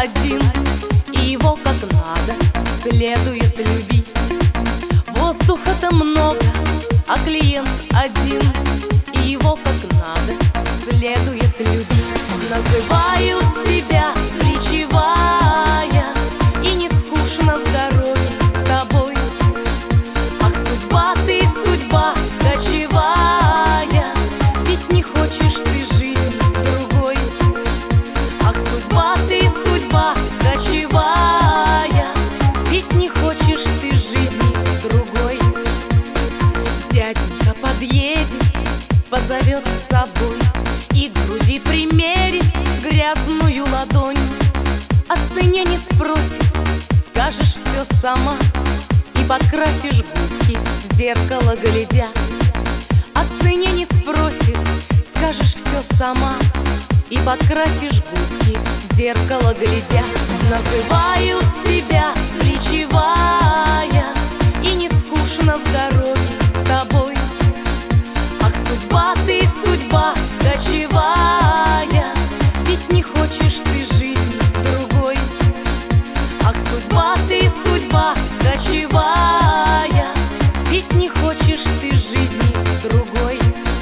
один, и его как надо следует любить. Воздуха-то много, а клиент один, и его как надо следует любить. Называют тебя плечевая, и не скучно в дороге с тобой. Ах, судьба ты, судьба кочевая, ведь не хочешь ты жизни другой. Ах, судьба ты, судьба кочевая, ведь не хочешь ты жизни другой. Дяденька подъедет, позовет с собой и к груди примерит грязную ладонь. О цене не спросит, скажешь все сама, и подкрасишь губки в зеркало глядя. О цене не спросит, скажешь все сама, и подкрасишь губки в зеркало глядя. Называют тебя плечевая, и не скучно в дороге с тобой. Ах, судьба ты, судьба кочевая, ведь не хочешь ты жизни другой. Ах, судьба ты, судьба кочевая, ведь не хочешь ты жизни другой.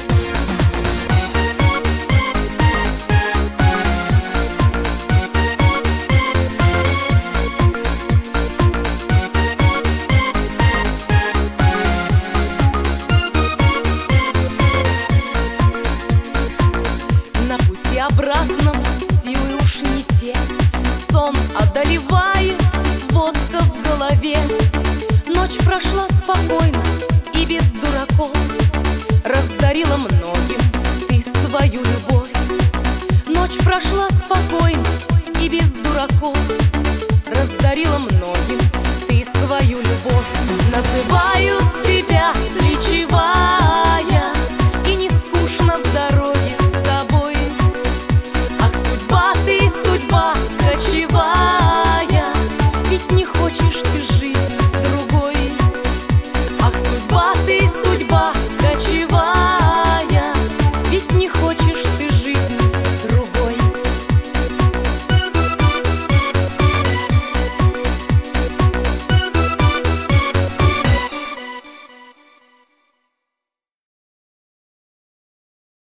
На пути обратном силы уж не те, сон одолевает, водка в голове. Ночь прошла спокойно и без дураков, раздарила многим ты свою любовь. Ночь прошла спокойно и без дураков, раздарила многим